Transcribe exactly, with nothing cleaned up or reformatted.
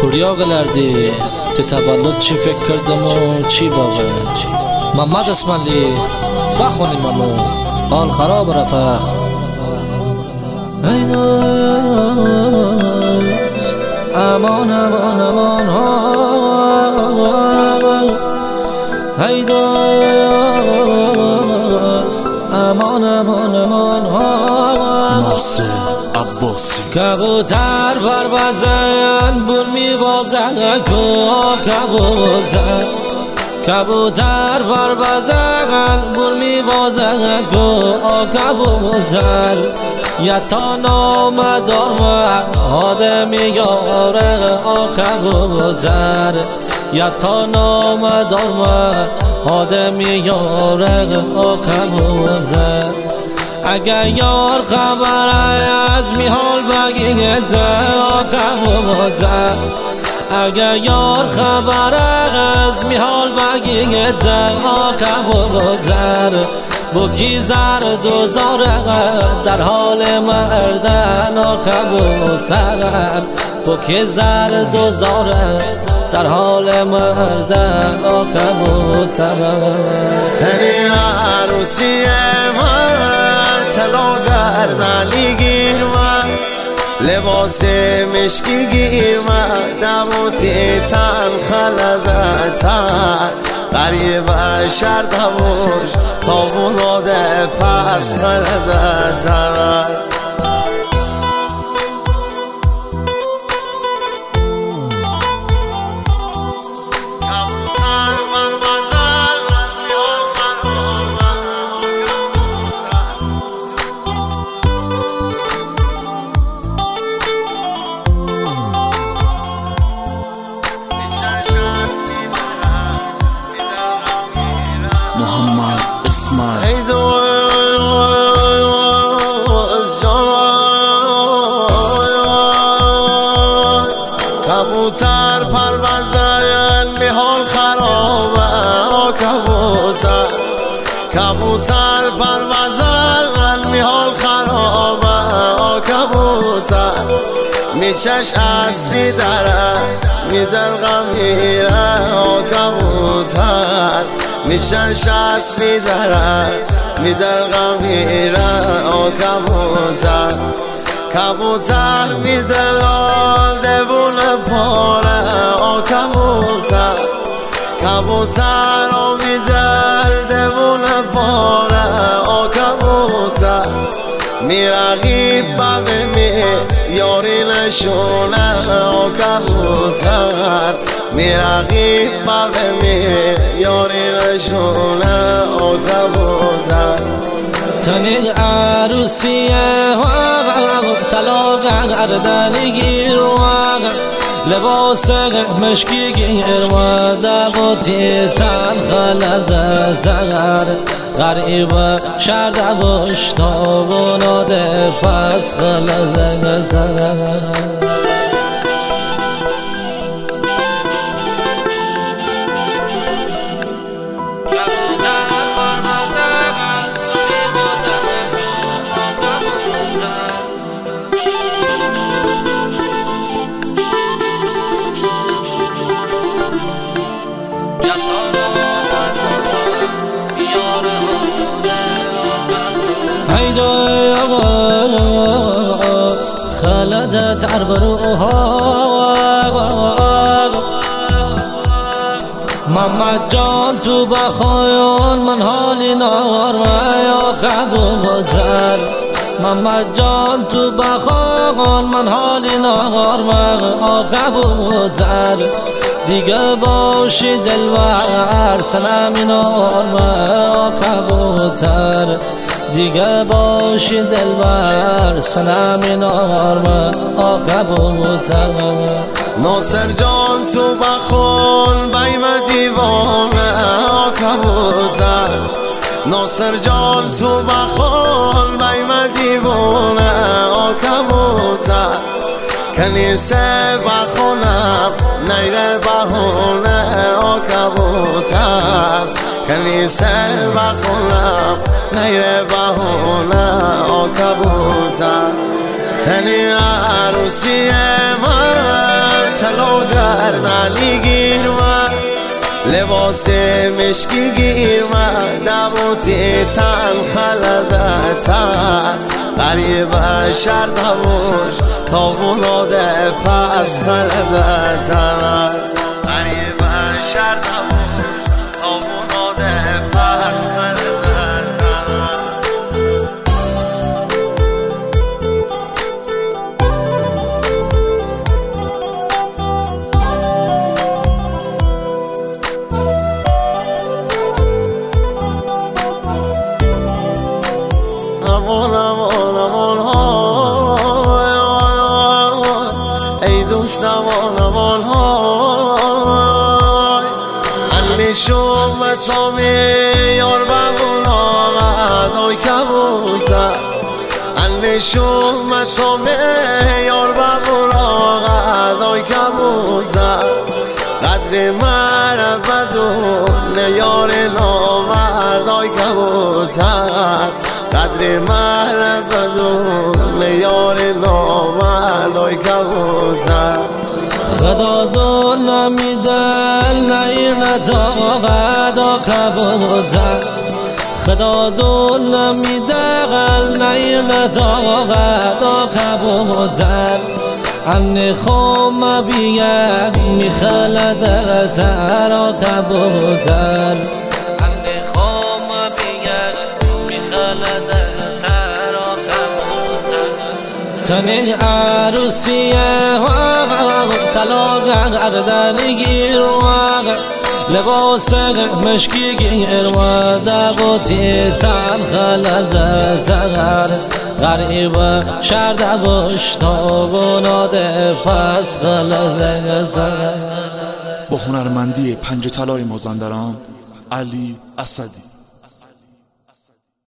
qilardi که تولد چی فکر کردم و چی باقی. محمد اسماعیلی بخونیم امو حال خراب رفت. امان امان امان های دوست، امان امان امان ناصر عباسی. کبوتر پروازن بول میوازن کو کبوتر، کبوتر پروازن بول میوازن کو کبوتر. یتا نامدار من آدمی یاره آ کبوتر، یتا نامدار من آدمی یاره آ کبوتر. اگر یار خبر از میحال بگیده آ کبوتر، اگر یار خبر از میحال بگیده آ کبوتر. بوکی زرد و زاره در حال مردن آ کبوتر، بوکی زرد و زاره در حال مردن آ کبوتر. تنی عروسی من طلا گردنی گیر من، لباس مشکی گیر من، دموتی تن خلدتن قریب شر دموش تابوناده پس خلدتن. محمد اسماعیل. ای دوست جان، کبوتر پروازن میحال خرابه آ کبوتر، کبوتر پروازن میحال خرابه آ کبوتر. میچش اصلی داره میزن غم میره آ کبوتر، میچش اصلی داره میزن غم میره آ کبوتر. کبوتر میدلال دوون پاره آ کبوتر، کبوتر رو میدل دوون پاره آ کبوتر. میرقیب بقی می یاری نشونه آ کبوتر، میرقیب بقی می یاری نشونه آ کبوتر. تنی عروسی طلا گردنی گیر لباس مشکی گیر و دبوتی تن خلدتر غریب شر دبوش تابوناده پس خلدتر. خلدت عربروها محمد جان تو بخایان من حالی نار و یا کبوتر، محمد جان تو بخایان من حالی نار و یا کبوتر. دیگه باشی دلور سنمی نار و یا کبوتر، دیگه باشی دلبر سنمی نارم آ کبوتر. ناصر جان تو بخون بیم دیوانه آ کبوتر، ناصر جان تو بخون بیم دیوانه آ کبوتر. کنیسه بخونم نیره بهونه آ کبوتر، کنیسه بخونم نیره بهونه آ کبوتر. تنی عروسی من طلا در نلی گیر من لباس مشکی گیر من دبوتی تن خلدتر غریب شر دبوش تا بلاده پس خلدتر غریب شر دبوش تا بلاده پس خلدتر امان امان امان های ای دوست امان امان های علی شومتام یار ببون آمد آی کبوتر علی شومتام یار ببون آمد آی کبوتر قدر مرد بدون یار نامرد آی کبوتر قدر محر بدون یار نامرد آی کبوتر خدا دو نمیدن نیر نداغد آ کبوتر خدا دو نمیدن نیر نداغد آ کبوتر انی خوم بیگ میخلدتر آ کبوتر انی خوم بیگ میخلدتر آ کبوتر تنی عروسیه طلا گردن گیر لباس مشکی گیر و دبوتی تن خلدتر غریب شر دبوش تا بناده پس خلدتر. با هنرمندی پنج طلای مازندران علی اسدی.